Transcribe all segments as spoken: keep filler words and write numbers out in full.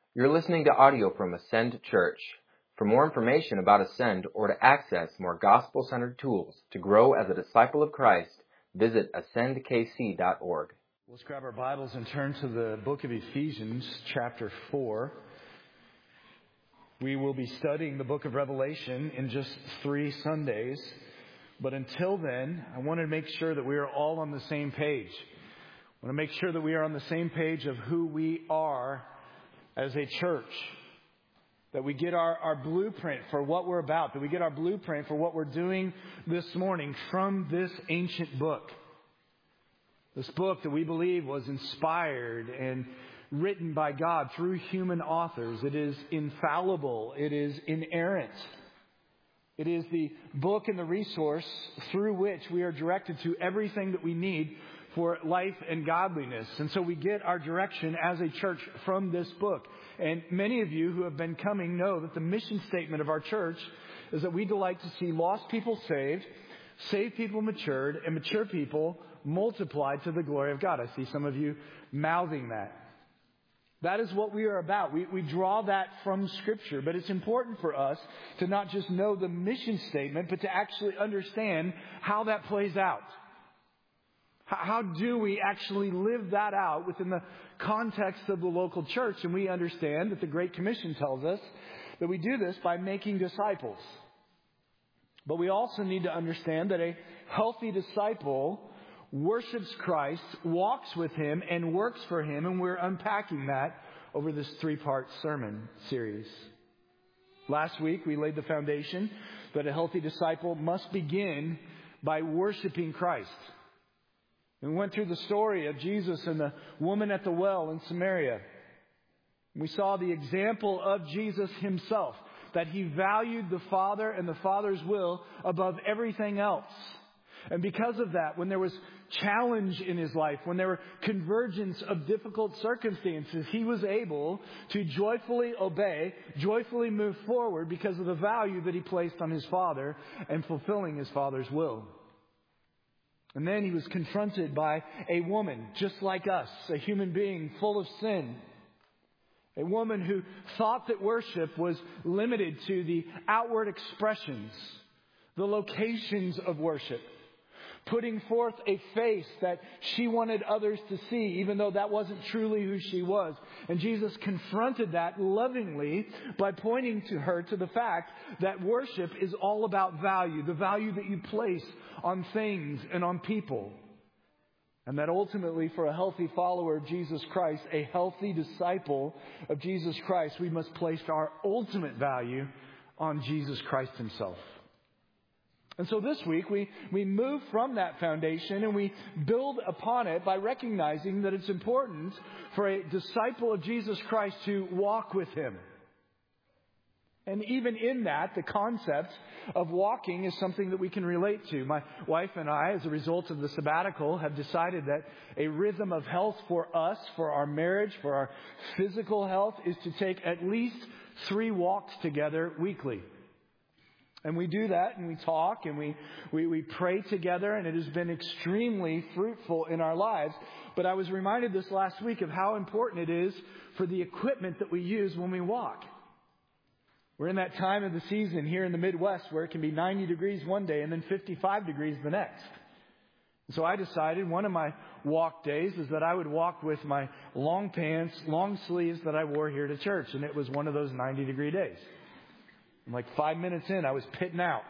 You're listening to audio from Ascend Church. For more information about Ascend or to access more gospel-centered tools to grow as a disciple of Christ, visit ascend k c dot org. Let's grab our Bibles and turn to the book of Ephesians, chapter four. We will be studying the book of Revelation in just three Sundays. But until then, I want to make sure that we are all on the same page. I want to make sure that we are on the same page of who we are as a church. That we get our, our blueprint for what we're about. That we get our blueprint for what we're doing this morning from this ancient book. This book that we believe was inspired and written by God through human authors. It is infallible. It is inerrant. It is the book and the resource through which we are directed to everything that we need for life and godliness. And so we get our direction as a church from this book. And many of you who have been coming know that the mission statement of our church is that we delight to see lost people saved, saved people matured, and mature people multiplied to the glory of God. I see some of you mouthing that. That is what we are about. We, we draw that from Scripture. But it's important for us to not just know the mission statement, but to actually understand how that plays out. How do we actually live that out within the context of the local church? And we understand that the Great Commission tells us that we do this by making disciples. But we also need to understand that a healthy disciple worships Christ, walks with Him, and works for Him. And we're unpacking that over this three-part sermon series. Last week, we laid the foundation that a healthy disciple must begin by worshiping Christ. We went through the story of Jesus and the woman at the well in Samaria. We saw the example of Jesus Himself, that He valued the Father and the Father's will above everything else. And because of that, when there was challenge in His life, when there were convergence of difficult circumstances, He was able to joyfully obey, joyfully move forward because of the value that He placed on His Father and fulfilling His Father's will. And then He was confronted by a woman just like us, a human being full of sin. A woman who thought that worship was limited to the outward expressions, the locations of worship. Putting forth a face that she wanted others to see, even though that wasn't truly who she was. And Jesus confronted that lovingly by pointing to her to the fact that worship is all about value, the value that you place on things and on people. And that ultimately, for a healthy follower of Jesus Christ, a healthy disciple of Jesus Christ, we must place our ultimate value on Jesus Christ Himself. And so this week, we, we move from that foundation and we build upon it by recognizing that it's important for a disciple of Jesus Christ to walk with Him. And even in that, the concept of walking is something that we can relate to. My wife and I, as a result of the sabbatical, have decided that a rhythm of health for us, for our marriage, for our physical health, is to take at least three walks together weekly. And we do that, and we talk, and we, we, we pray together, and it has been extremely fruitful in our lives. But I was reminded this last week of how important it is for the equipment that we use when we walk. We're in that time of the season here in the Midwest where it can be ninety degrees one day and then fifty-five degrees the next. And so I decided one of my walk days is that I would walk with my long pants, long sleeves that I wore here to church. And it was one of those ninety degree days. And like five minutes in, I was pitting out.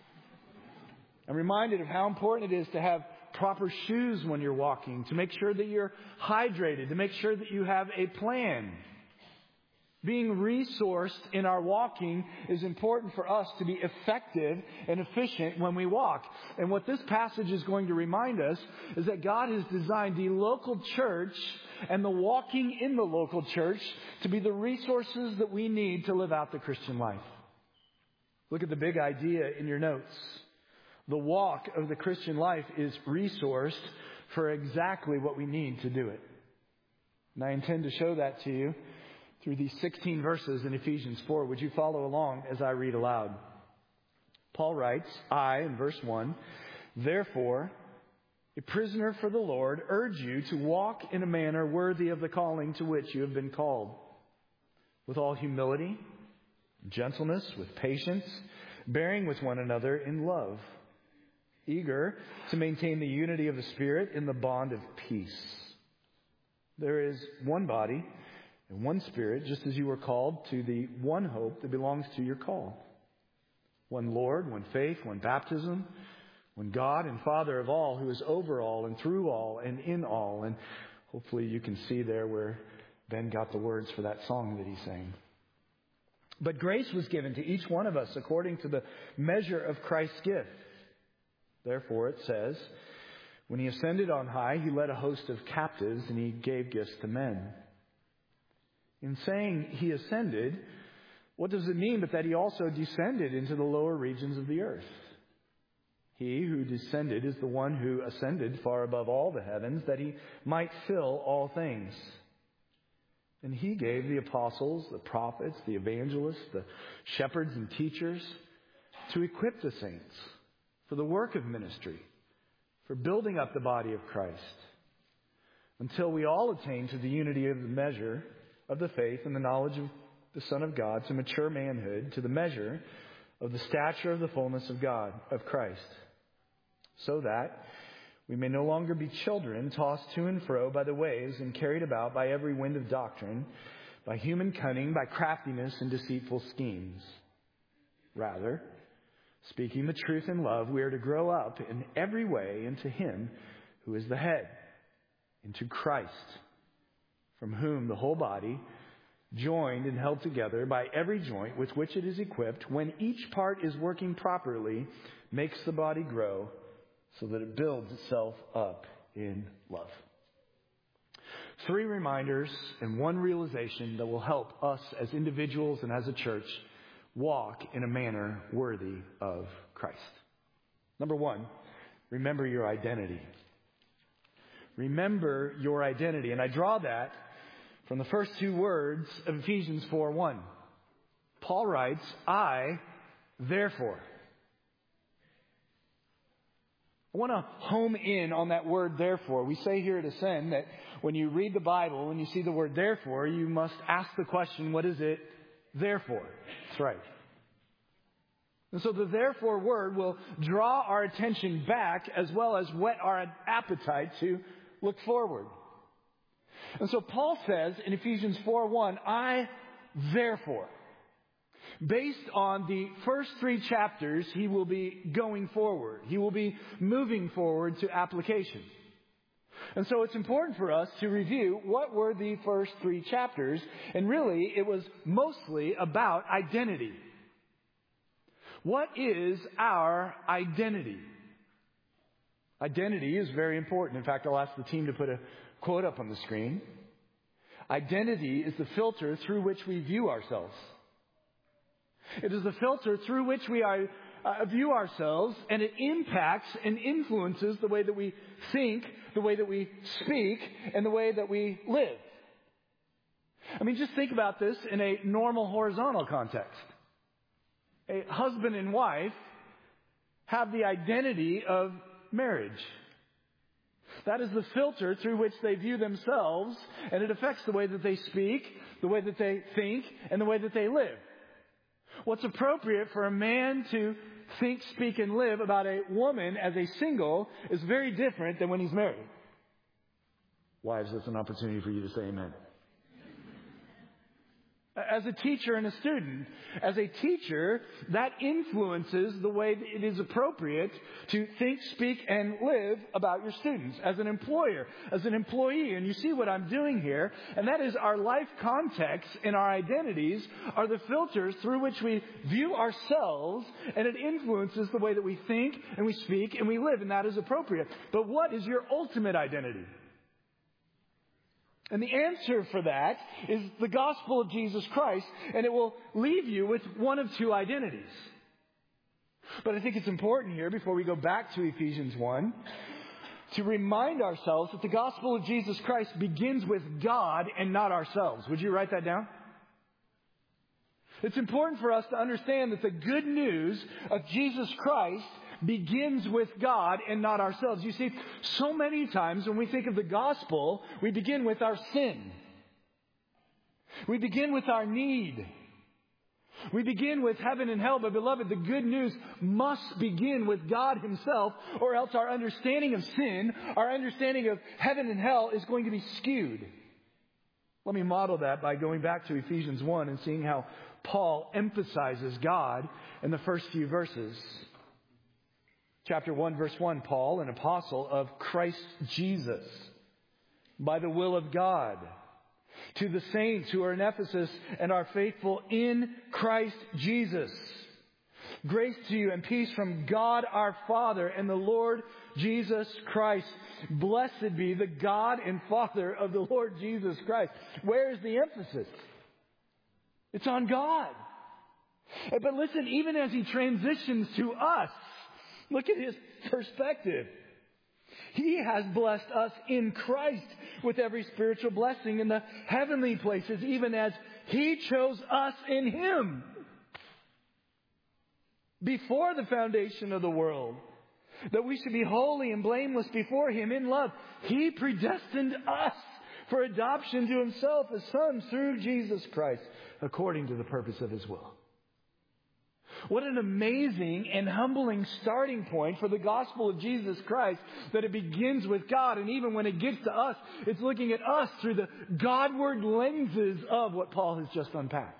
I'm reminded of how important it is to have proper shoes when you're walking, to make sure that you're hydrated, to make sure that you have a plan. Being resourced in our walking is important for us to be effective and efficient when we walk. And what this passage is going to remind us is that God has designed the local church and the walking in the local church to be the resources that we need to live out the Christian life. Look at the big idea in your notes. The walk of the Christian life is resourced for exactly what we need to do it. And I intend to show that to you through these sixteen verses in Ephesians four. Would you follow along as I read aloud? Paul writes, I, in verse one, therefore, a prisoner for the Lord, urge you to walk in a manner worthy of the calling to which you have been called. with all humility, gentleness, with patience, bearing with one another in love, eager to maintain the unity of the Spirit in the bond of peace. There is one body and one Spirit, just as you were called to the one hope that belongs to your call. One Lord, one faith, one baptism, one God and Father of all, who is over all and through all and in all. And hopefully you can see there where Ben got the words for that song that he sang. But grace was given to each one of us according to the measure of Christ's gift. Therefore, it says, when he ascended on high, he led a host of captives and he gave gifts to men. In saying he ascended, what does it mean but that he also descended into the lower regions of the earth? He who descended is the one who ascended far above all the heavens, that he might fill all things. And he gave the apostles, the prophets, the evangelists, the shepherds and teachers to equip the saints for the work of ministry, for building up the body of Christ, until we all attain to the unity of the measure of the faith and the knowledge of the Son of God, to mature manhood, to the measure of the stature of the fullness of God, of Christ, so that we may no longer be children, tossed to and fro by the waves and carried about by every wind of doctrine, by human cunning, by craftiness and deceitful schemes. Rather, speaking the truth in love, we are to grow up in every way into Him who is the head, into Christ, from whom the whole body, joined and held together by every joint with which it is equipped, when each part is working properly, makes the body grow so that it builds itself up in love. Three reminders and one realization that will help us as individuals and as a church walk in a manner worthy of Christ. Number one, remember your identity. Remember your identity. And I draw that from the first two words of Ephesians four one. Paul writes, I, therefore. I want to home in on that word therefore. We say here at Ascend that when you read the Bible and you see the word therefore, you must ask the question, what is it there for? That's right. And so the therefore word will draw our attention back as well as whet our appetite to look forward. And so Paul says in Ephesians four one, I therefore. Based on the first three chapters, he will be going forward. He will be moving forward to application. And so it's important for us to review what were the first three chapters. And really, it was mostly about identity. What is our identity? Identity is very important. In fact, I'll ask the team to put a quote up on the screen. Identity is the filter through which we view ourselves. It is the filter through which we are, uh, view ourselves, and it impacts and influences the way that we think, the way that we speak, and the way that we live. I mean, just think about this in a normal horizontal context. A husband and wife have the identity of marriage. That is the filter through which they view themselves, and it affects the way that they speak, the way that they think, and the way that they live. What's appropriate for a man to think, speak, and live about a woman as a single is very different than when he's married. Wives, that's an opportunity for you to say amen. As a teacher and a student, as a teacher, that influences the way that it is appropriate to think, speak, and live about your students. As an employer, as an employee, and you see what I'm doing here, and that is our life context and our identities are the filters through which we view ourselves, and it influences the way that we think and we speak and we live, and that is appropriate. But what is your ultimate identity? And the answer for that is the gospel of Jesus Christ, and it will leave you with one of two identities. But I think it's important here, before we go back to Ephesians one, to remind ourselves that the gospel of Jesus Christ begins with God and not ourselves. Would you write that down? It's important for us to understand that the good news of Jesus Christ begins with God and not ourselves. You see, so many times when we think of the gospel, we begin with our sin. We begin with our need. We begin with heaven and hell, but beloved, the good news must begin with God Himself, or else our understanding of sin, our understanding of heaven and hell is going to be skewed. Let me model that by going back to Ephesians one and seeing how Paul emphasizes God in the first few verses. Chapter one, verse one, Paul, an apostle of Christ Jesus, by the will of God, to the saints who are in Ephesus and are faithful in Christ Jesus. Grace to you and peace from God our Father and the Lord Jesus Christ. Blessed be the God and Father of the Lord Jesus Christ. Where is the emphasis? It's on God. But listen, even as He transitions to us, look at His perspective. He has blessed us in Christ with every spiritual blessing in the heavenly places, even as He chose us in Him before the foundation of the world, that we should be holy and blameless before Him in love. He predestined us for adoption to Himself as sons through Jesus Christ, according to the purpose of His will. What an amazing and humbling starting point for the gospel of Jesus Christ, that it begins with God, and even when it gets to us, it's looking at us through the Godward lenses of what Paul has just unpacked.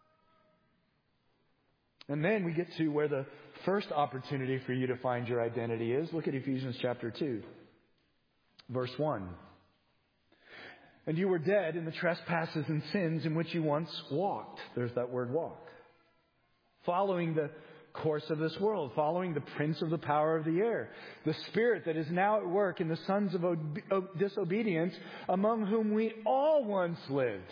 And then we get to where the first opportunity for you to find your identity is. Look at Ephesians chapter two, verse one. And you were dead in the trespasses and sins in which you once walked. There's that word walk. Following the course of this world, following the prince of the power of the air, the spirit that is now at work in the sons of ob- disobedience, among whom we all once lived.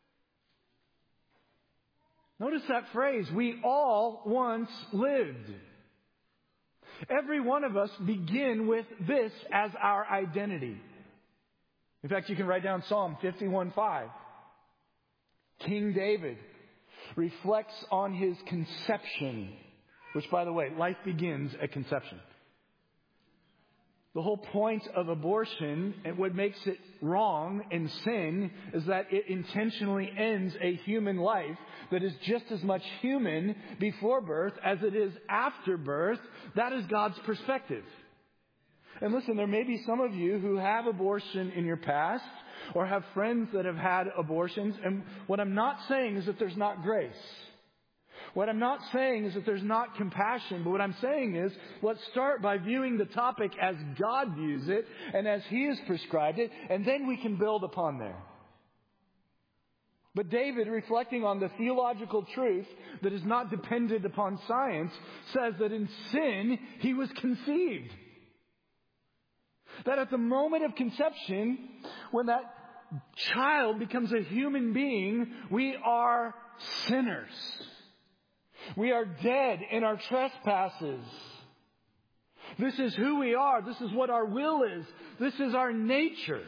Notice that phrase, we all once lived. Every one of us begin with this as our identity. In fact, you can write down Psalm fifty-one five. King David reflects on his conception, which, by the way, life begins at conception. The whole point of abortion, and what makes it wrong and sin, is that it intentionally ends a human life that is just as much human before birth as it is after birth. That is God's perspective. And listen, there may be some of you who have abortion in your past, or have friends that have had abortions. And what I'm not saying is that there's not grace. What I'm not saying is that there's not compassion. But what I'm saying is, let's start by viewing the topic as God views it and as He has prescribed it. And then we can build upon there. But David, reflecting on the theological truth that is not dependent upon science, says that in sin, he was conceived. That at the moment of conception, when that child becomes a human being, we are sinners. We are dead in our trespasses. This is who we are. This is what our will is. This is our nature.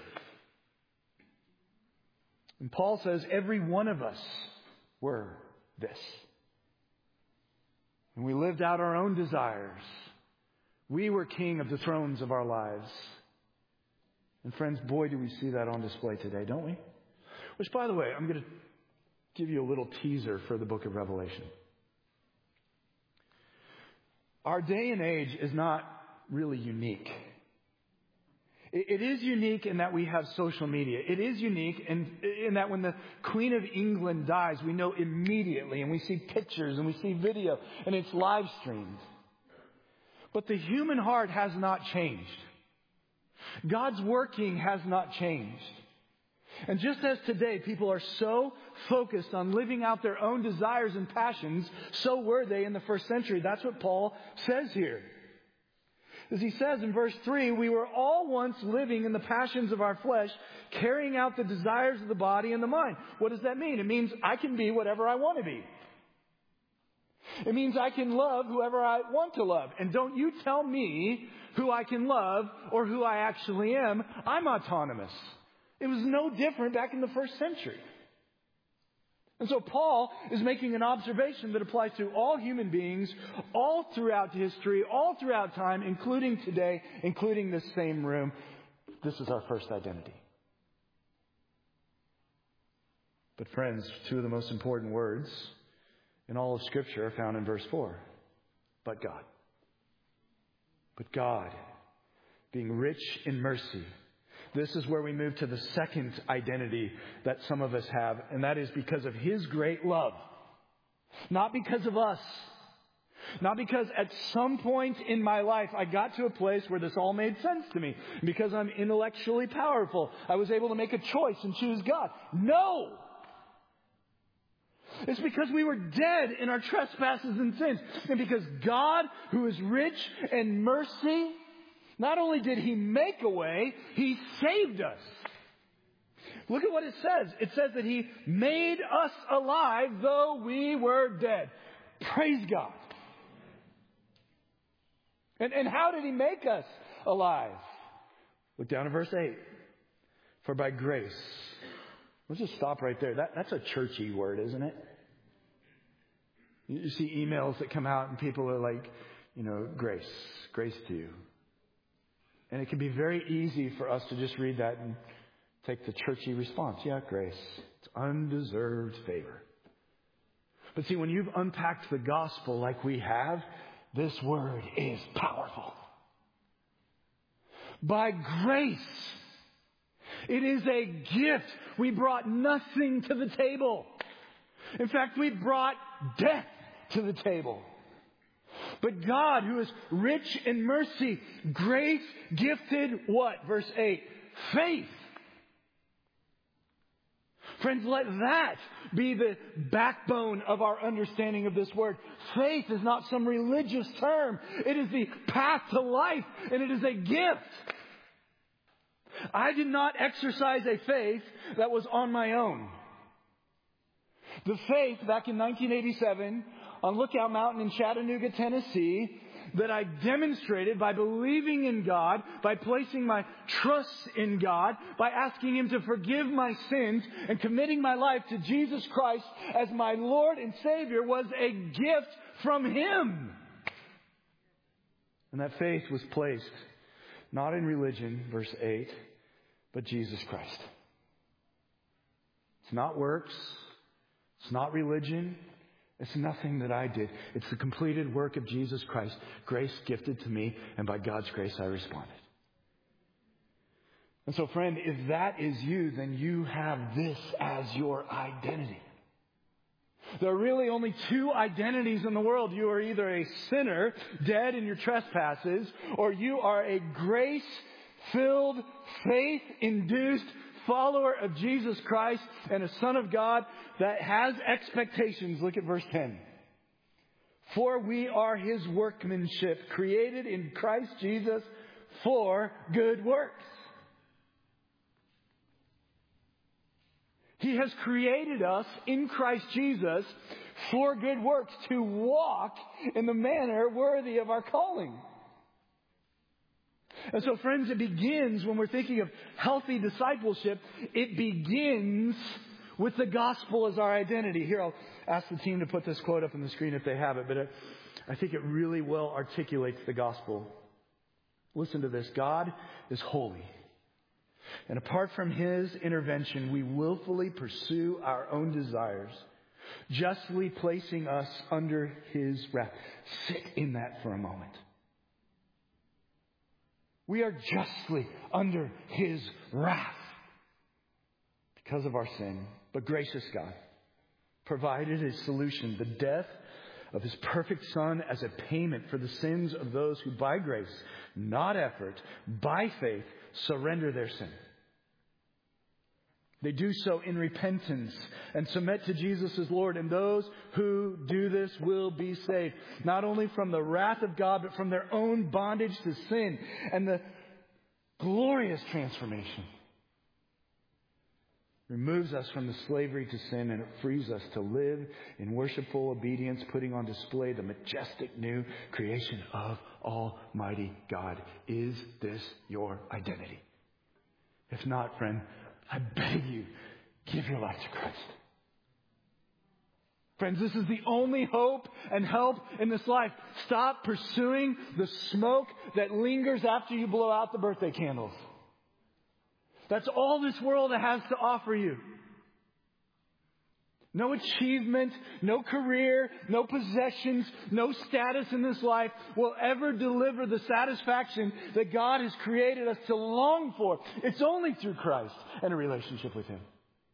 And Paul says every one of us were this. And we lived out our own desires. We were king of the thrones of our lives. And friends, boy, do we see that on display today, don't we? Which, by the way, I'm going to give you a little teaser for the book of Revelation. Our day and age is not really unique. It is unique in that we have social media. It is unique in, in that when the Queen of England dies, we know immediately, and we see pictures and we see video, and it's live streamed. But the human heart has not changed. God's working has not changed. And just as today people are so focused on living out their own desires and passions, so were they in the first century. That's what Paul says here. As he says in verse three, we were all once living in the passions of our flesh, carrying out the desires of the body and the mind. What does that mean? It means I can be whatever I want to be. It means I can love whoever I want to love. And don't you tell me who I can love or who I actually am. I'm autonomous. It was no different back in the first century. And so Paul is making an observation that applies to all human beings, all throughout history, all throughout time, including today, including this same room. This is our first identity. But friends, two of the most important words in all of Scripture are found in verse four. But God. But God, being rich in mercy. This is where we move to the second identity that some of us have, and that is because of His great love. Not because of us. Not because at some point in my life I got to a place where this all made sense to me. Because I'm intellectually powerful, I was able to make a choice and choose God. No! It's because we were dead in our trespasses and sins. And because God, who is rich in mercy, not only did He make a way, He saved us. Look at what it says. It says that He made us alive though we were dead. Praise God. And, and how did He make us alive? Look down at verse eight. For by grace. Let's just stop right there. That, that's a churchy word, isn't it? You see emails that come out and people are like, you know, grace. Grace to you. And it can be very easy for us to just read that and take the churchy response. Yeah, grace. It's undeserved favor. But see, when you've unpacked the gospel like we have, this word is powerful. By grace. It is a gift. We brought nothing to the table. In fact, we brought death to the table. But God, who is rich in mercy, grace gifted what? Verse eight. Faith. Friends, let that be the backbone of our understanding of this word. Faith is not some religious term. It is the path to life, and it is a gift. I did not exercise a faith that was on my own. The faith back in nineteen eighty-seven on Lookout Mountain in Chattanooga, Tennessee, that I demonstrated by believing in God, by placing my trust in God, by asking Him to forgive my sins and committing my life to Jesus Christ as my Lord and Savior, was a gift from Him. And that faith was placed not in religion, verse eight, but Jesus Christ. It's not works. It's not religion. It's nothing that I did. It's the completed work of Jesus Christ. Grace gifted to me, and by God's grace I responded. And so, friend, if that is you, then you have this as your identity. There are really only two identities in the world. You are either a sinner, dead in your trespasses, or you are a grace-filled, faith-induced follower of Jesus Christ and a son of God that has expectations. Look at verse ten. For we are His workmanship, created in Christ Jesus for good works. He has created us in Christ Jesus for good works, to walk in the manner worthy of our calling. And so, friends, it begins when we're thinking of healthy discipleship. It begins with the gospel as our identity. Here, I'll ask the team to put this quote up on the screen if they have it, but it, I think it really well articulates the gospel. Listen to this. God is holy. And apart from His intervention, we willfully pursue our own desires, justly placing us under His wrath. Sit in that for a moment. We are justly under His wrath because of our sin. But gracious God provided a solution, the death of His perfect Son as a payment for the sins of those who by grace, not effort, by faith, surrender their sin. They do so in repentance and submit to Jesus as Lord. And those who do this will be saved. Not only from the wrath of God, but from their own bondage to sin. And the glorious transformation removes us from the slavery to sin, and it frees us to live in worshipful obedience, putting on display the majestic new creation of Almighty God. Is this your identity? If not, friend, I beg you, give your life to Christ. Friends, this is the only hope and help in this life. Stop pursuing the smoke that lingers after you blow out the birthday candles. That's all this world has to offer you. No achievement, no career, no possessions, no status in this life will ever deliver the satisfaction that God has created us to long for. It's only through Christ and a relationship with Him.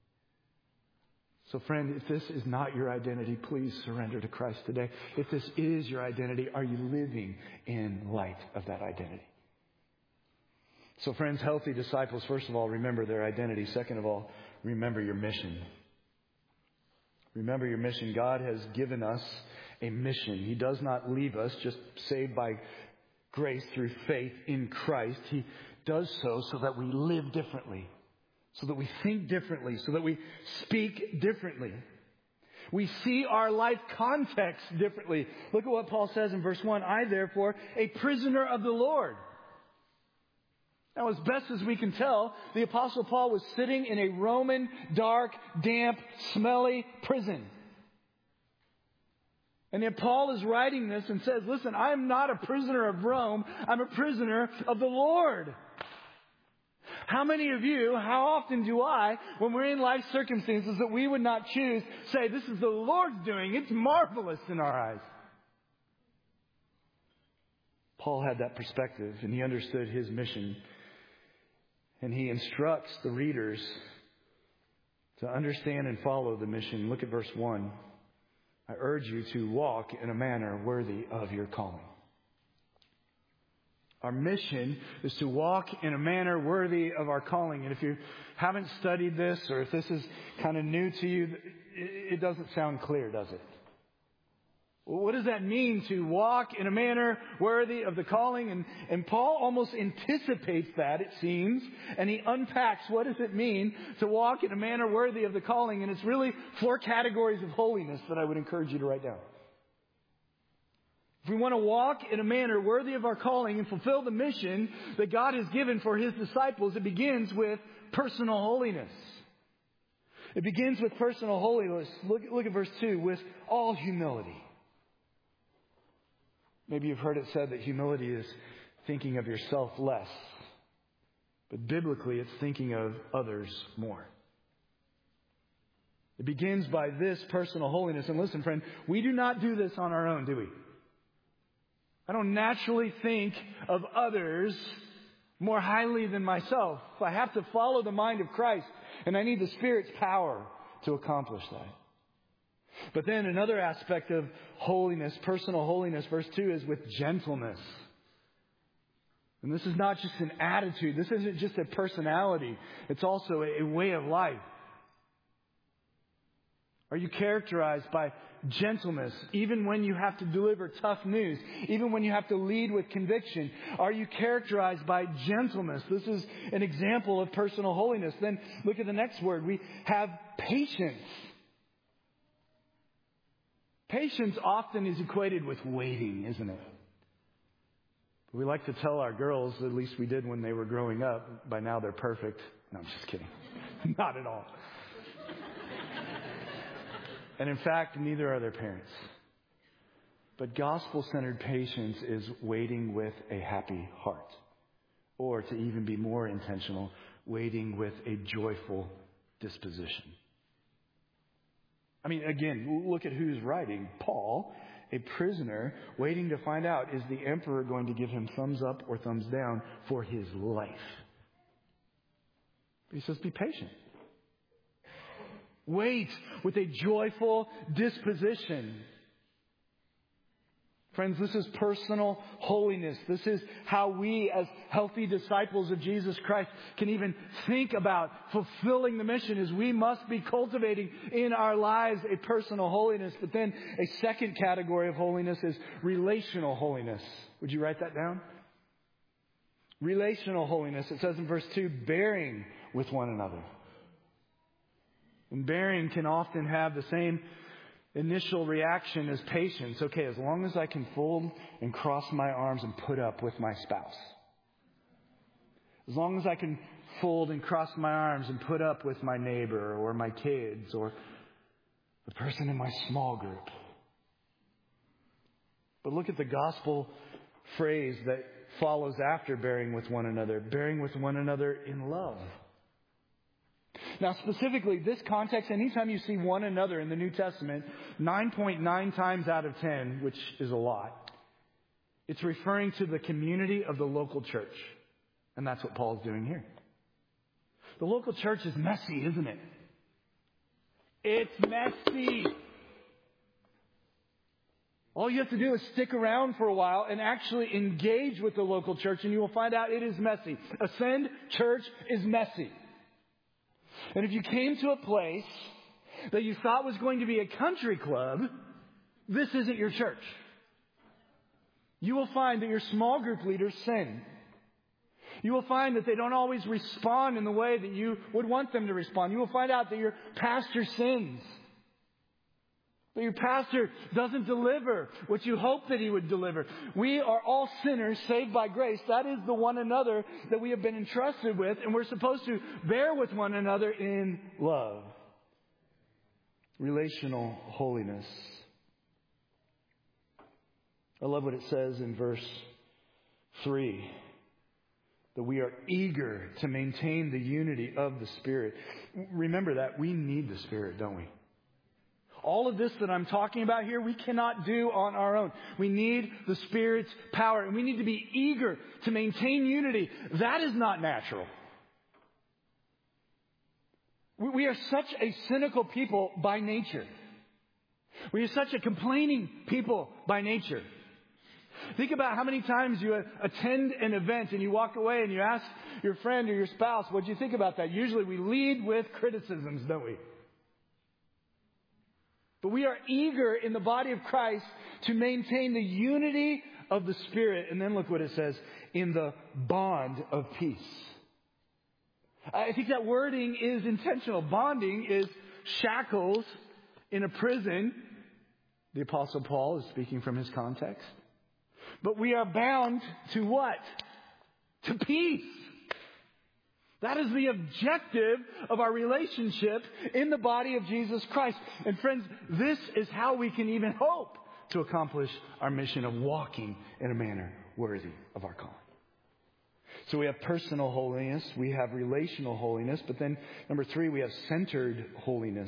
So friend, if this is not your identity, please surrender to Christ today. If this is your identity, are you living in light of that identity? So friends, healthy disciples, first of all, remember their identity. Second of all, remember your mission. Remember your mission. God has given us a mission. He does not leave us just saved by grace through faith in Christ. He does so so that we live differently, so that we think differently, so that we speak differently. We see our life context differently. Look at what Paul says in verse one. I, therefore, a prisoner of the Lord. Now, as best as we can tell, the Apostle Paul was sitting in a Roman, dark, damp, smelly prison. And yet Paul is writing this and says, listen, I'm not a prisoner of Rome. I'm a prisoner of the Lord. How many of you, how often do I, when we're in life circumstances that we would not choose, say, this is the Lord's doing. It's marvelous in our eyes. Paul had that perspective, and he understood his mission. And he instructs the readers to understand and follow the mission. Look at verse one. I urge you to walk in a manner worthy of your calling. Our mission is to walk in a manner worthy of our calling. And if you haven't studied this, or if this is kind of new to you, it doesn't sound clear, does it? What does that mean to walk in a manner worthy of the calling? And, and Paul almost anticipates that, it seems, and he unpacks what does it mean to walk in a manner worthy of the calling. And it's really four categories of holiness that I would encourage you to write down. If we want to walk in a manner worthy of our calling and fulfill the mission that God has given for His disciples, it begins with personal holiness. It begins with personal holiness. Look, look at verse two, with all humility. Maybe you've heard it said that humility is thinking of yourself less. But biblically, it's thinking of others more. It begins by this personal holiness. And listen, friend, we do not do this on our own, do we? I don't naturally think of others more highly than myself. I have to follow the mind of Christ, and I need the Spirit's power to accomplish that. But then another aspect of holiness, personal holiness, verse two, is with gentleness. And this is not just an attitude. This isn't just a personality. It's also a way of life. Are you characterized by gentleness, even when you have to deliver tough news, even when you have to lead with conviction? Are you characterized by gentleness? This is an example of personal holiness. Then look at the next word. We have patience. Patience often is equated with waiting, isn't it? We like to tell our girls, at least we did when they were growing up, by now they're perfect. No, I'm just kidding. Not at all. And in fact, neither are their parents. But gospel-centered patience is waiting with a happy heart. Or to even be more intentional, waiting with a joyful disposition. I mean, again, look at who's writing. Paul, a prisoner, waiting to find out, is the emperor going to give him thumbs up or thumbs down for his life? He says, be patient. Wait with a joyful disposition. Friends, this is personal holiness. This is how we, as healthy disciples of Jesus Christ, can even think about fulfilling the mission, as we must be cultivating in our lives a personal holiness. But then a second category of holiness is relational holiness. Would you write that down? Relational holiness. It says in verse two, bearing with one another. And bearing can often have the same initial reaction is patience. Okay, as long as I can fold and cross my arms and put up with my spouse. As long as I can fold and cross my arms and put up with my neighbor or my kids or the person in my small group. But look at the gospel phrase that follows after bearing with one another. Bearing with one another in love. Now, specifically, this context, anytime you see one another in the New Testament, nine point nine times out of ten, which is a lot, it's referring to the community of the local church. And that's what Paul's doing here. The local church is messy, isn't it? It's messy. All you have to do is stick around for a while and actually engage with the local church, and you will find out it is messy. Ascend Church is messy. And if you came to a place that you thought was going to be a country club, this isn't your church. You will find that your small group leaders sin. You will find that they don't always respond in the way that you would want them to respond. You will find out that your pastor sins. That your pastor doesn't deliver what you hope that he would deliver. We are all sinners saved by grace. That is the one another that we have been entrusted with, and we're supposed to bear with one another in love. Relational holiness. I love what it says in verse three. That we are eager to maintain the unity of the Spirit. Remember that we need the Spirit, don't we? All of this that I'm talking about here, we cannot do on our own. We need the Spirit's power, and we need to be eager to maintain unity. That is not natural. We are such a cynical people by nature. We are such a complaining people by nature. Think about how many times you attend an event and you walk away and you ask your friend or your spouse, what do you think about that? Usually we lead with criticisms, don't we? But we are eager in the body of Christ to maintain the unity of the Spirit. And then look what it says, in the bond of peace. I think that wording is intentional. Bonding is shackles in a prison. The Apostle Paul is speaking from his context. But we are bound to what? To peace. That is the objective of our relationship in the body of Jesus Christ. And friends, this is how we can even hope to accomplish our mission of walking in a manner worthy of our calling. So we have personal holiness, we have relational holiness, but then number three, we have centered holiness.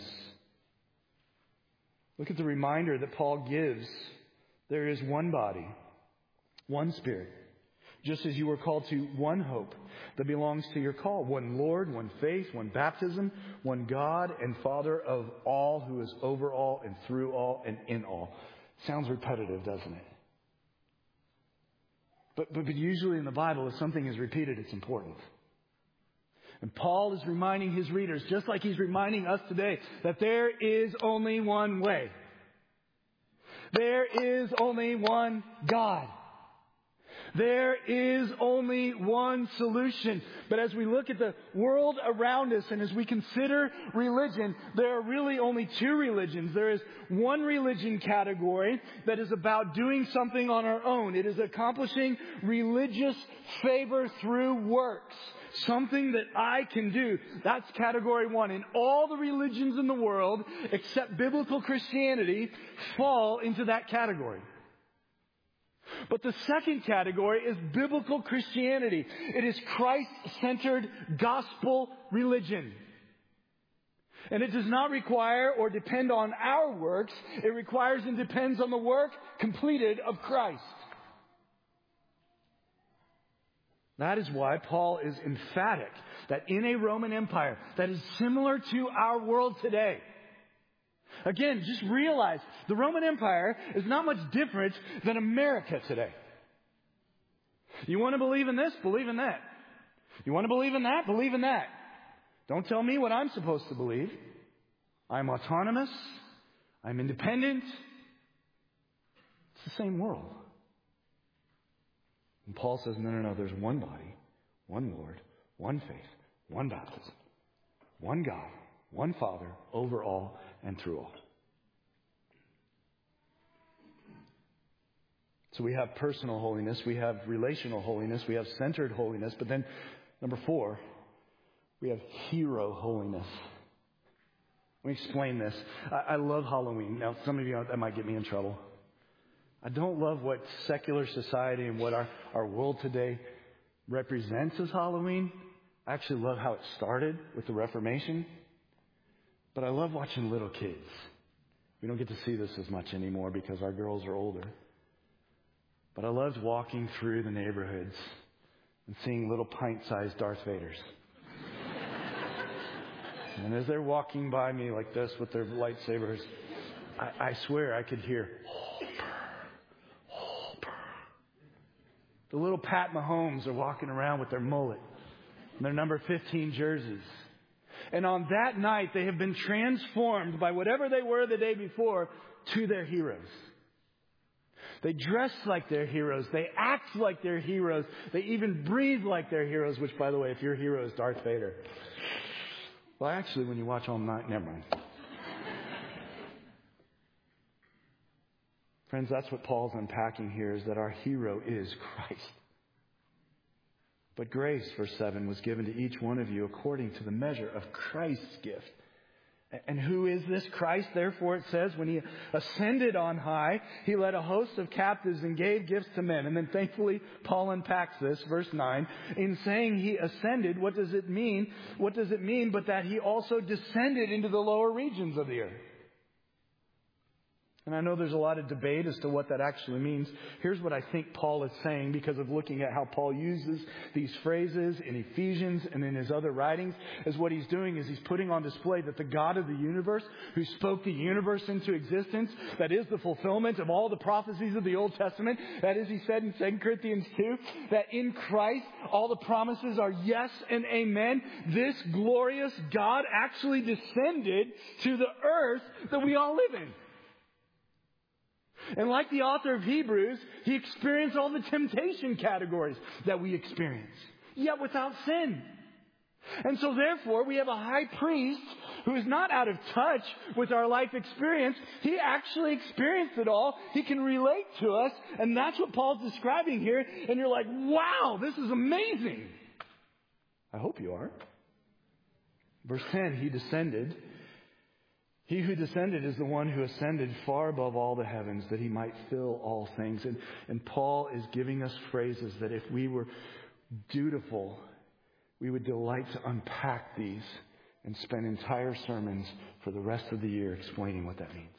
Look at the reminder that Paul gives. There is one body, one Spirit, just as you were called to one hope that belongs to your call. One Lord, one faith, one baptism, one God and Father of all, who is over all and through all and in all. Sounds repetitive, doesn't it? But, but, but usually in the Bible, if something is repeated, it's important. And Paul is reminding his readers, just like he's reminding us today, that there is only one way. There is only one God. There is only one solution. But as we look at the world around us and as we consider religion, there are really only two religions. There is one religion category that is about doing something on our own. It is accomplishing religious favor through works. Something that I can do. That's category one. And all the religions in the world, except biblical Christianity, fall into that category. But the second category is biblical Christianity. It is Christ-centered gospel religion. And it does not require or depend on our works. It requires and depends on the work completed of Christ. That is why Paul is emphatic that in a Roman Empire that is similar to our world today. Again, just realize the Roman Empire is not much different than America today. You want to believe in this? Believe in that. You want to believe in that? Believe in that. Don't tell me what I'm supposed to believe. I'm autonomous. I'm independent. It's the same world. And Paul says, no, no, no, there's one body, one Lord, one faith, one baptism, one God, one Father, over all and through all. So we have personal holiness, we have relational holiness, we have centered holiness, but then number four, we have hero holiness. Let me explain this. I, I love Halloween. Now, some of you, that might get me in trouble. I don't love what secular society and what our, our world today represents as Halloween. I actually love how it started with the Reformation. But I love watching little kids. We don't get to see this as much anymore because our girls are older. But I loved walking through the neighborhoods and seeing little pint-sized Darth Vaders. And as they're walking by me like this with their lightsabers, I, I swear I could hear, the little Pat Mahomes are walking around with their mullet and their number fifteen jerseys. And on that night, they have been transformed by whatever they were the day before to their heroes. They dress like their heroes. They act like their heroes. They even breathe like their heroes, which, by the way, if your hero is Darth Vader. Well, actually, when you watch all night, never mind. Friends, that's what Paul's unpacking here, is that our hero is Christ. But grace, verse seven, was given to each one of you according to the measure of Christ's gift. And who is this Christ? Therefore, it says, when he ascended on high, he led a host of captives and gave gifts to men. And then thankfully, Paul unpacks this, verse nine. In saying he ascended, what does it mean? What does it mean but that he also descended into the lower regions of the earth? And I know there's a lot of debate as to what that actually means. Here's what I think Paul is saying because of looking at how Paul uses these phrases in Ephesians and in his other writings. Is what he's doing is he's putting on display that the God of the universe, who spoke the universe into existence, that is the fulfillment of all the prophecies of the Old Testament. That is, he said in Second Corinthians two, that in Christ all the promises are yes and amen. This glorious God actually descended to the earth that we all live in. And like the author of Hebrews, he experienced all the temptation categories that we experience, yet without sin. And so therefore, we have a high priest who is not out of touch with our life experience. He actually experienced it all. He can relate to us. And that's what Paul's describing here. And you're like, wow, this is amazing. I hope you are. Verse ten, he descended. He who descended is the one who ascended far above all the heavens that he might fill all things. And, and Paul is giving us phrases that if we were dutiful, we would delight to unpack these and spend entire sermons for the rest of the year explaining what that means.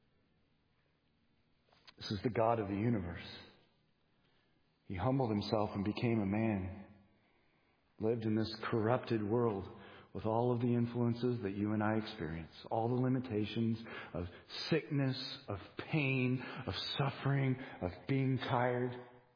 This is the God of the universe. He humbled himself and became a man, lived in this corrupted world, with all of the influences that you and I experience, all the limitations of sickness, of pain, of suffering, of being tired,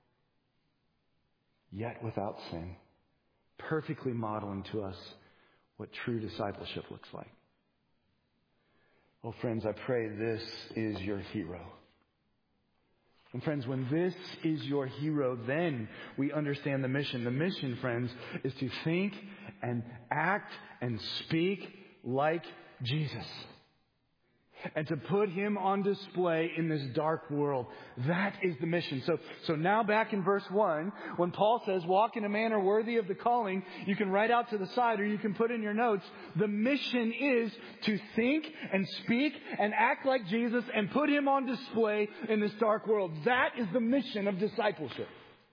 yet without sin, perfectly modeling to us what true discipleship looks like. Oh, friends, I pray this is your hero. And friends, when this is your hero, then we understand the mission. The mission, friends, is to think and act and speak like Jesus. And to put him on display in this dark world. That is the mission. So, so now back in verse one, when Paul says, walk in a manner worthy of the calling, you can write out to the side or you can put in your notes, the mission is to think and speak and act like Jesus and put him on display in this dark world. That is the mission of discipleship.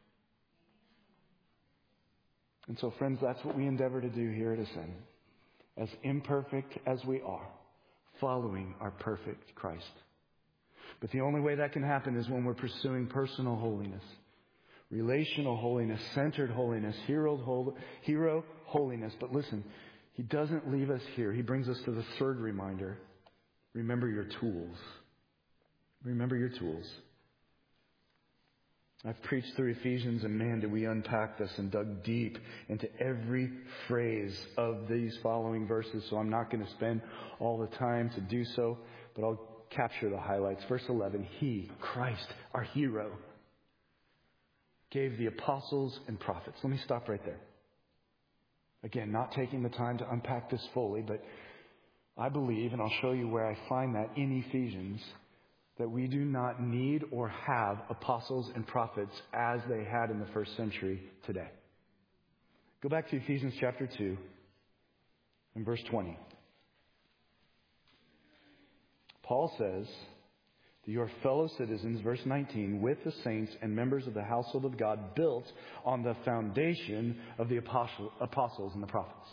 And so, friends, that's what we endeavor to do here at Ascend. As imperfect as we are, following our perfect Christ. But the only way that can happen is when we're pursuing personal holiness, relational holiness, centered holiness, hero, hero holiness. But listen, he doesn't leave us here. He brings us to the third reminder. Remember your tools. Remember your tools. I've preached through Ephesians, and man, did we unpack this and dug deep into every phrase of these following verses. So I'm not going to spend all the time to do so, but I'll capture the highlights. Verse eleven, he, Christ, our hero, gave the apostles and prophets. Let me stop right there. Again, not taking the time to unpack this fully, but I believe, and I'll show you where I find that in Ephesians, that we do not need or have apostles and prophets as they had in the first century today. Go back to Ephesians chapter two and verse twenty. Paul says Your fellow citizens, verse nineteen, with the saints and members of the household of God, built on the foundation of the apostle, apostles and the prophets.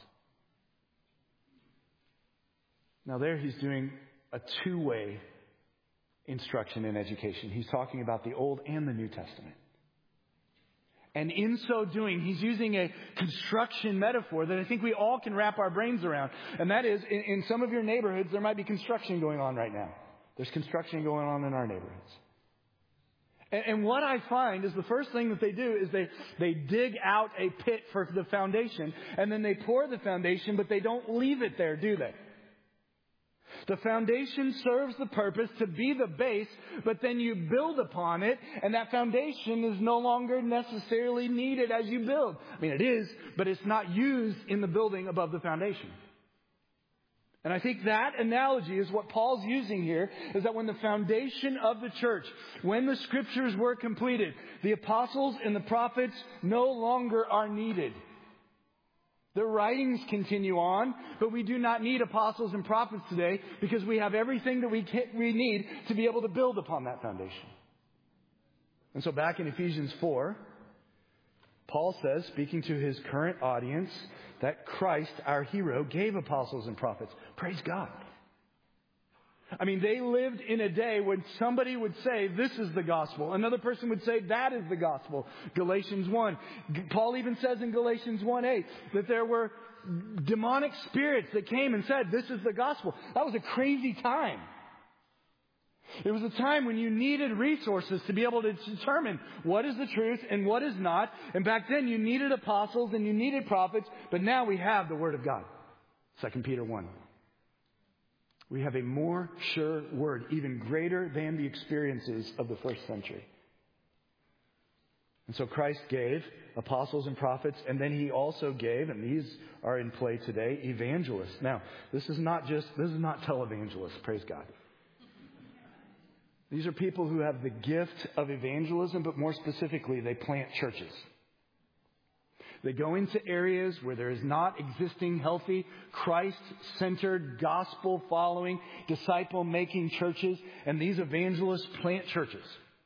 Now there he's doing a two-way instruction in education. He's talking about the Old and the New Testament. And in so doing, he's using a construction metaphor that I think we all can wrap our brains around. And that is, in, in some of your neighborhoods, there might be construction going on right now. There's construction going on in our neighborhoods. And, and what I find is the first thing that they do is they, they dig out a pit for the foundation. And then they pour the foundation, but they don't leave it there, do they? The foundation serves the purpose to be the base, but then you build upon it, and that foundation is no longer necessarily needed as you build. I mean, it is, but it's not used in the building above the foundation. And I think that analogy is what Paul's using here, is that when the foundation of the church, when the scriptures were completed, the apostles and the prophets no longer are needed. The writings continue on, but we do not need apostles and prophets today because we have everything that we can, we need to be able to build upon that foundation. And so back in Ephesians four, Paul says, speaking to his current audience, that Christ, our hero, gave apostles and prophets. Praise God. I mean, they lived in a day when somebody would say, this is the gospel. Another person would say, that is the gospel. Galatians one. Paul even says in Galatians one eight that there were demonic spirits that came and said, this is the gospel. That was a crazy time. It was a time when you needed resources to be able to determine what is the truth and what is not. And back then you needed apostles and you needed prophets. But now we have the Word of God. Second Peter one. We have a more sure word, even greater than the experiences of the first century. And so Christ gave apostles and prophets, and then he also gave, and these are in play today, evangelists. Now, this is not just, this is not televangelists, praise God. These are people who have the gift of evangelism, but more specifically, they plant churches. They go into areas where there is not existing, healthy, Christ-centered, gospel-following, disciple-making churches. And these evangelists plant churches.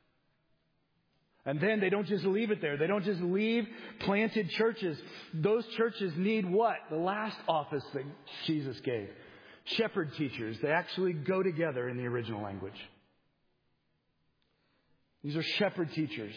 And then they don't just leave it there. They don't just leave planted churches. Those churches need what? The last office that Jesus gave. Shepherd teachers. They actually go together in the original language. These are shepherd teachers.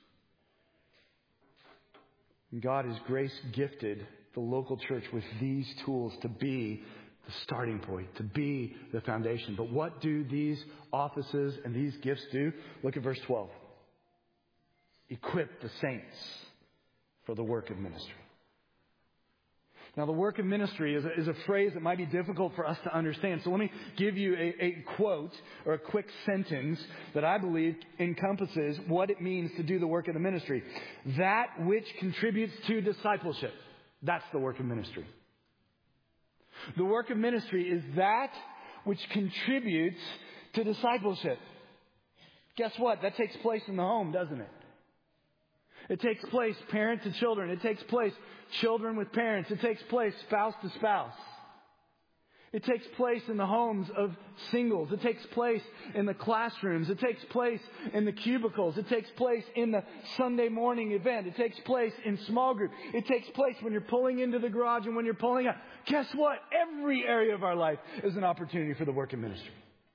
And God has grace gifted the local church with these tools to be the starting point, to be the foundation. But what do these offices and these gifts do? Look at verse twelve. Equip the saints for the work of ministry. Now, the work of ministry is a, is a phrase that might be difficult for us to understand. So let me give you a, a quote or a quick sentence that I believe encompasses what it means to do the work of the ministry. That which contributes to discipleship. That's the work of ministry. The work of ministry is that which contributes to discipleship. Guess what? That takes place in the home, doesn't it? It takes place parent to children. It takes place children with parents. It takes place spouse to spouse. It takes place in the homes of singles. It takes place in the classrooms. It takes place in the cubicles. It takes place in the Sunday morning event. It takes place in small group. It takes place when you're pulling into the garage and when you're pulling out. Guess what? Every area of our life is an opportunity for the work of ministry.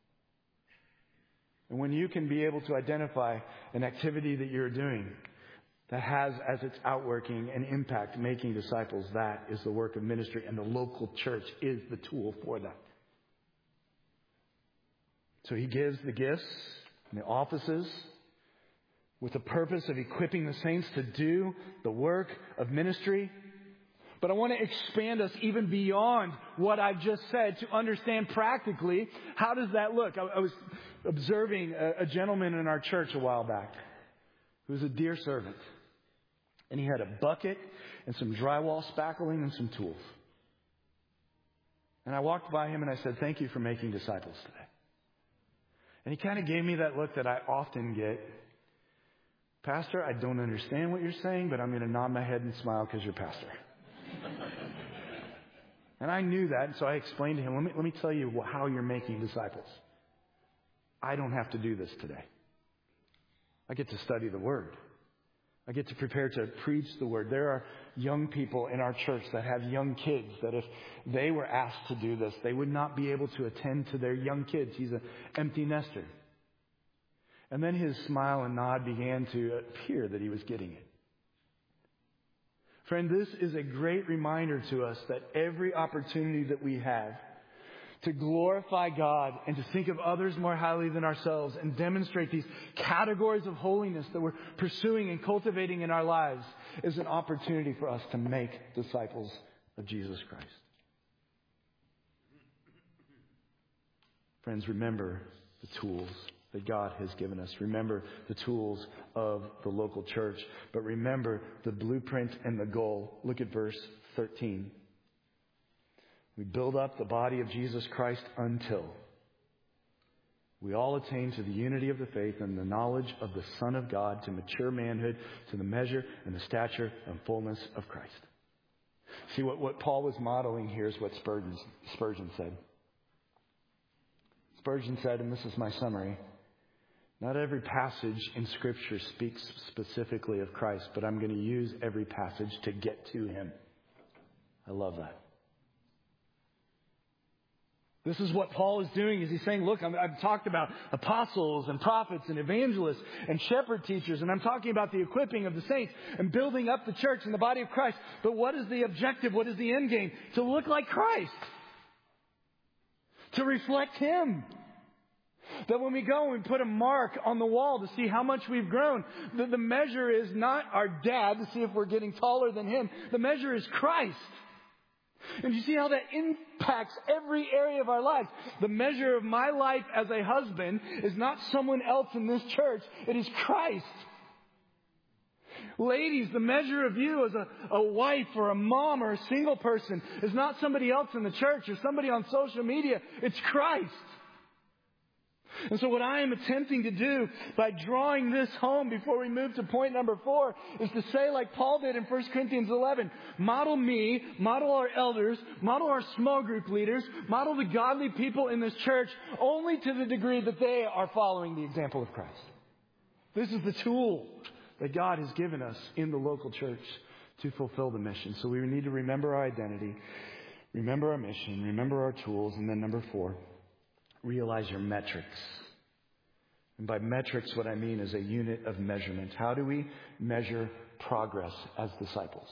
And when you can be able to identify an activity that you're doing that has as its outworking and impact making disciples, that is the work of ministry, and the local church is the tool for that. So he gives the gifts and the offices with the purpose of equipping the saints to do the work of ministry. But I want to expand us even beyond what I've just said to understand practically, how does that look? I, I was observing a, a gentleman in our church a while back who was a dear servant. And he had a bucket and some drywall spackling and some tools. And I walked by him and I said, thank you for making disciples today. And he kind of gave me that look that I often get. Pastor, I don't understand what you're saying, but I'm going to nod my head and smile because you're pastor. And I knew that, and so I explained to him, let me, let me tell you how you're making disciples. I don't have to do this today. I get to study the Word. I get to prepare to preach the Word. There are young people in our church that have young kids that if they were asked to do this, they would not be able to attend to their young kids. He's an empty nester. And then his smile and nod began to appear that he was getting it. Friend, this is a great reminder to us that every opportunity that we have to glorify God and to think of others more highly than ourselves and demonstrate these categories of holiness that we're pursuing and cultivating in our lives is an opportunity for us to make disciples of Jesus Christ. Friends, remember the tools that God has given us. Remember the tools of the local church. But remember the blueprint and the goal. Look at verse thirteen. We build up the body of Jesus Christ until we all attain to the unity of the faith and the knowledge of the Son of God, to mature manhood, to the measure and the stature and fullness of Christ. See, what, what Paul was modeling here is what Spurgeon, Spurgeon said. Spurgeon said, and this is my summary, not every passage in Scripture speaks specifically of Christ, but I'm going to use every passage to get to Him. I love that. This is what Paul is doing, is he's saying, look, I'm, I've talked about apostles and prophets and evangelists and shepherd teachers, and I'm talking about the equipping of the saints and building up the church and the body of Christ. But what is the objective? What is the end game? To look like Christ. To reflect Him. That when we go and put a mark on the wall to see how much we've grown, the, the measure is not our dad to see if we're getting taller than him. The measure is Christ. And you see how that impacts every area of our lives. The measure of my life as a husband is not someone else in this church. It is Christ. Ladies, the measure of you as a, a wife or a mom or a single person is not somebody else in the church or somebody on social media. It's Christ. And so what I am attempting to do by drawing this home before we move to point number four is to say, like Paul did in First Corinthians eleven, model me, model our elders, model our small group leaders, model the godly people in this church only to the degree that they are following the example of Christ. This is the tool that God has given us in the local church to fulfill the mission. So we need to remember our identity, remember our mission, remember our tools, and then number four, realize your metrics. And by metrics, what I mean is a unit of measurement. How do we measure progress as disciples?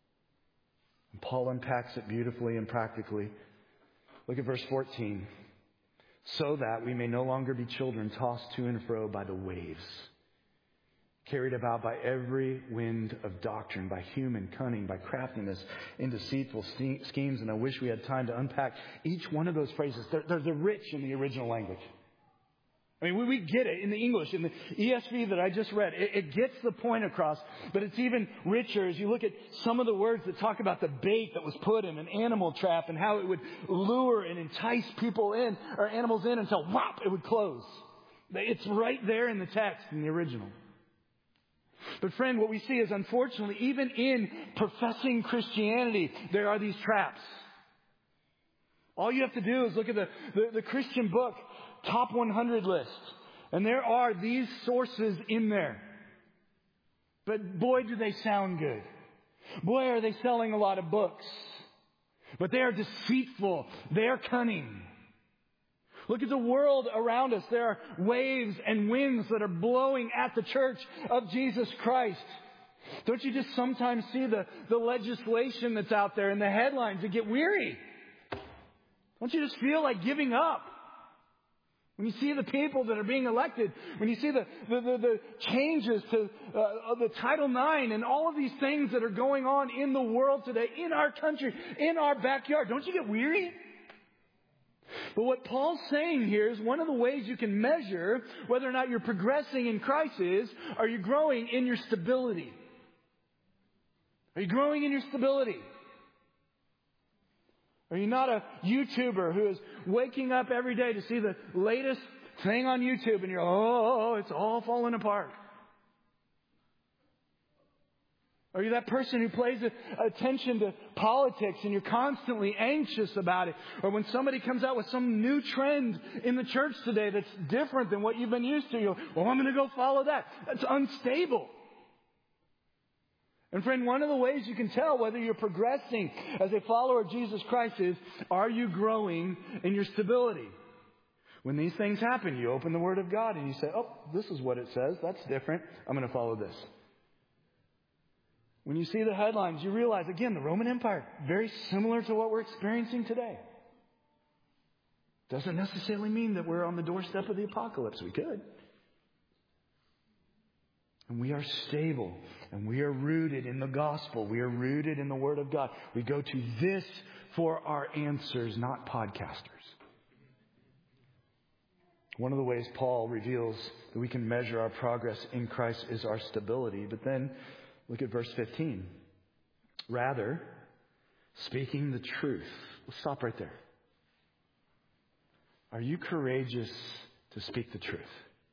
And Paul unpacks it beautifully and practically. Look at verse fourteen. So that we may no longer be children tossed to and fro by the waves, carried about by every wind of doctrine, by human cunning, by craftiness, in deceitful schemes. And I wish we had time to unpack each one of those phrases. They're, they're, they're rich in the original language. I mean, we, we get it in the English, in the E S V that I just read. It, it gets the point across, but it's even richer as you look at some of the words that talk about the bait that was put in an animal trap and how it would lure and entice people in, or animals in, until whop, it would close. It's right there in the text, in the original. But friend, what we see is, unfortunately, even in professing Christianity, there are these traps. All you have to do is look at the, the, the Christian book top one hundred list. And there are these sources in there. But boy, do they sound good. Boy, are they selling a lot of books. But they are deceitful. They are cunning. Look at the world around us. There are waves and winds that are blowing at the church of Jesus Christ. Don't you just sometimes see the, the legislation that's out there and the headlines and get weary? Don't you just feel like giving up? When you see the people that are being elected, when you see the, the, the, the changes to uh, the Title nine and all of these things that are going on in the world today, in our country, in our backyard, don't you get weary? But what Paul's saying here is one of the ways you can measure whether or not you're progressing in Christ is, are you growing in your stability? Are you growing in your stability? Are you not a YouTuber who is waking up every day to see the latest thing on YouTube and you're, oh, it's all falling apart? Are you that person who pays attention to politics and you're constantly anxious about it? Or when somebody comes out with some new trend in the church today that's different than what you've been used to, you go, well, I'm going to go follow that. That's unstable. And friend, one of the ways you can tell whether you're progressing as a follower of Jesus Christ is, are you growing in your stability? When these things happen, you open the Word of God and you say, oh, this is what it says. That's different. I'm going to follow this. When you see the headlines, you realize, again, the Roman Empire, very similar to what we're experiencing today. Doesn't necessarily mean that we're on the doorstep of the apocalypse. We could. And we are stable, and we are rooted in the gospel. We are rooted in the Word of God. We go to this for our answers, not podcasters. One of the ways Paul reveals that we can measure our progress in Christ is our stability. But then, look at verse fifteen. Rather, speaking the truth. Let's stop right there. Are you courageous to speak the truth?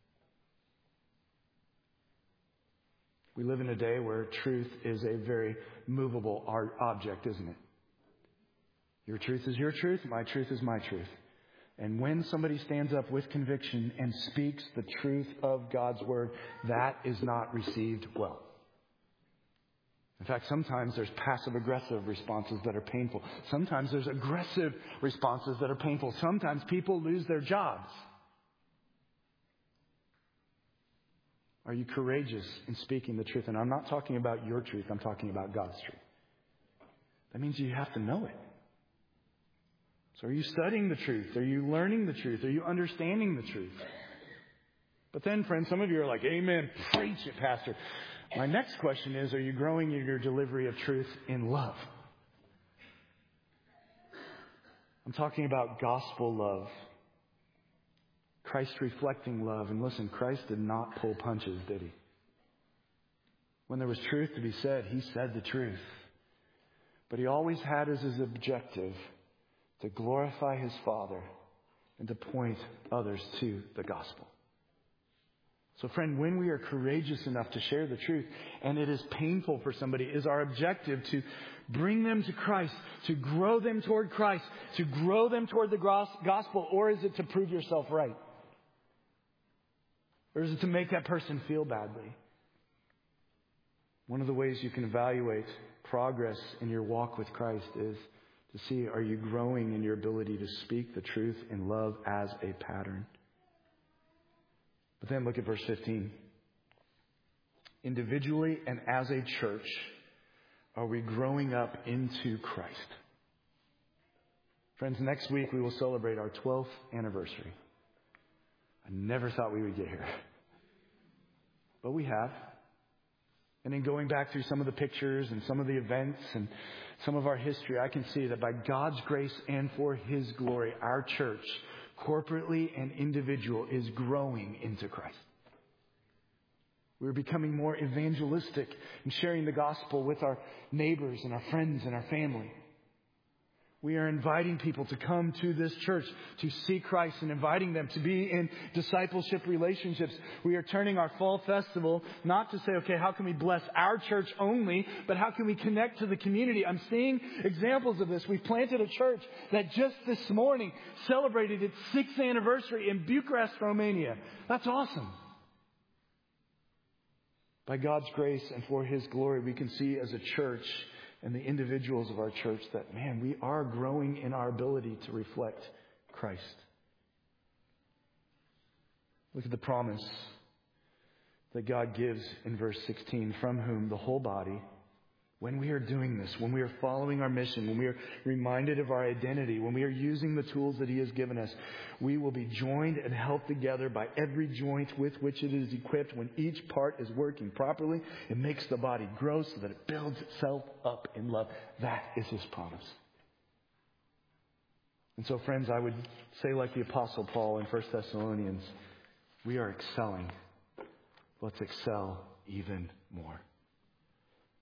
We live in a day where truth is a very movable object, isn't it? Your truth is your truth. My truth is my truth. And when somebody stands up with conviction and speaks the truth of God's Word, that is not received well. In fact, sometimes there's passive-aggressive responses that are painful. Sometimes there's aggressive responses that are painful. Sometimes people lose their jobs. Are you courageous in speaking the truth? And I'm not talking about your truth. I'm talking about God's truth. That means you have to know it. So are you studying the truth? Are you learning the truth? Are you understanding the truth? But then, friends, some of you are like, amen, preach it, Pastor. My next question is, are you growing in your delivery of truth in love? I'm talking about gospel love. Christ-reflecting love. And listen, Christ did not pull punches, did he? When there was truth to be said, he said the truth. But he always had as his objective to glorify his Father and to point others to the gospel. So friend, when we are courageous enough to share the truth, and it is painful for somebody, is our objective to bring them to Christ, to grow them toward Christ, to grow them toward the gospel, or is it to prove yourself right? Or is it to make that person feel badly? One of the ways you can evaluate progress in your walk with Christ is to see, are you growing in your ability to speak the truth in love as a pattern? But then look at verse fifteen. Individually and as a church, are we growing up into Christ? Friends, next week we will celebrate our twelfth anniversary. I never thought we would get here. But we have. And in going back through some of the pictures and some of the events and some of our history, I can see that by God's grace and for His glory, our church, corporately and individual, is growing into Christ. We're becoming more evangelistic in sharing the gospel with our neighbors and our friends and our family. We are inviting people to come to this church to see Christ and inviting them to be in discipleship relationships. We are turning our fall festival not to say, okay, how can we bless our church only, but how can we connect to the community? I'm seeing examples of this. We've planted a church that just this morning celebrated its sixth anniversary in Bucharest, Romania. That's awesome. By God's grace and for His glory, we can see as a church and the individuals of our church that, man, we are growing in our ability to reflect Christ. Look at the promise that God gives in verse sixteen, from whom the whole body, when we are doing this, when we are following our mission, when we are reminded of our identity, when we are using the tools that He has given us, we will be joined and held together by every joint with which it is equipped. When each part is working properly, it makes the body grow so that it builds itself up in love. That is His promise. And so, friends, I would say like the Apostle Paul in First Thessalonians, we are excelling. Let's excel even more.